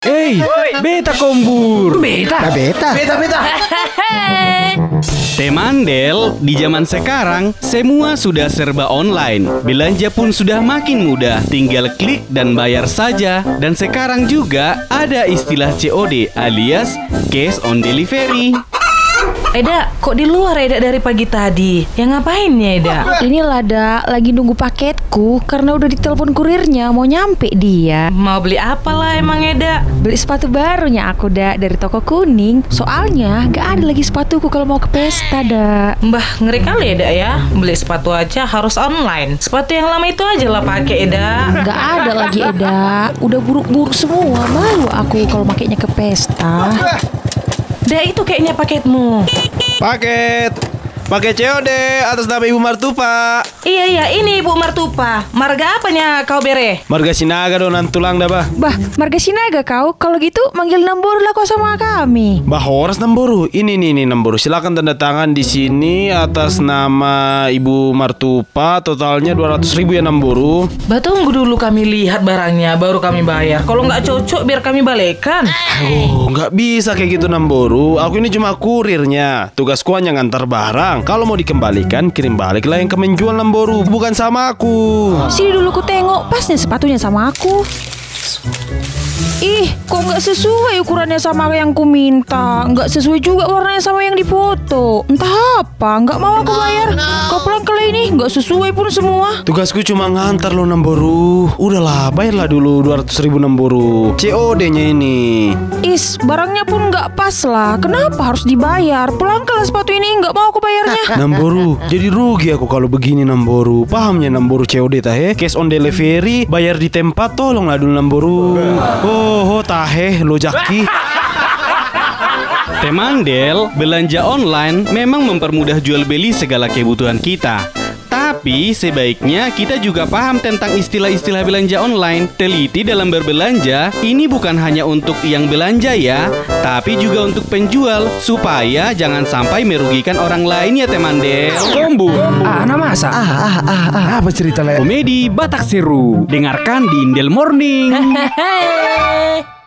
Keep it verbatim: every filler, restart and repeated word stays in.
Hey, beta kombur. Beta, beta, beta, beta. Temandel, di zaman sekarang semua sudah serba online. Belanja pun sudah makin mudah, tinggal klik dan bayar saja. Dan sekarang juga ada istilah C O D alias cash on delivery. Eda, kok di luar Eda dari pagi tadi? Yang ngapain ya Eda? Inilah Da, lagi nunggu paketku karena udah ditelepon kurirnya mau nyampe dia. Mau beli apa lah emang Eda? Beli sepatu barunya aku Da dari toko kuning. Soalnya gak ada lagi sepatuku kalau mau ke pesta Da. Mbah, ngeri kali Eda ya. Beli sepatu aja harus online. Sepatu yang lama itu aja lah pakai Eda. Gak ada lagi Eda. Udah buruk-buruk semua. Malu aku kalau makainya ke pesta. Da, itu kayaknya paketmu. Paket, paket C O D atas nama Ibu Martupa. Iya iya, ini Ibu Martupa. Marga apanya kau bere? Marga Sinaga donan tulang dah bah. Bah, Marga Sinaga kau. Kalau gitu manggil Nemburu lah kau sama kami. Bah Horas Nemburu. Ini nih nih Nemburu. Silakan tanda tangan di sini atas nama Ibu Martupa. Totalnya dua ratus ribu ya Nemburu. Bah, tunggu dulu kami lihat barangnya baru kami bayar. Kalau nggak cocok biar kami balikan. Oh, nggak bisa kayak gitu Nemburu. Aku ini cuma kurirnya. Tugasku hanya ngantar barang. Kalau mau dikembalikan, kirim balik lah yang ke menjual Nemburu, bukan sama aku. Sini dulu ku tengok, pasnya sepatunya sama aku. Ih, kok nggak sesuai ukurannya sama yang ku minta. Nggak sesuai juga warnanya sama yang difoto. Entah apa, nggak mau aku bayar. Kau pulang kali ini nggak sesuai pun semua. Tugasku cuma ngantar lo Nemburu. Udahlah, bayarlah dulu dua ratus ribu Nemburu. C O D-nya ini. Is, barangnya pun nggak pas lah. Kenapa harus dibayar? Pulang kelas sepatu ini nggak mau aku bayarnya. Nemburu, jadi rugi aku kalau begini Nemburu. Pahamnya Nemburu C O D tahe? Cash on delivery, bayar di tempat, tolonglah dulu Nemburu. Oh, oh tahe lo jaki. Temandel, belanja online memang mempermudah jual beli segala kebutuhan kita. Tapi sebaiknya kita juga paham tentang istilah-istilah belanja online. Teliti dalam berbelanja, ini bukan hanya untuk yang belanja ya, tapi juga untuk penjual, supaya jangan sampai merugikan orang lain ya Temandel. Kombur. Ah, nama masa? Ah, ah, ah, ah. Apa cerita le? Komedi Batak Seru. Dengarkan di Indel Morning. Hehehe.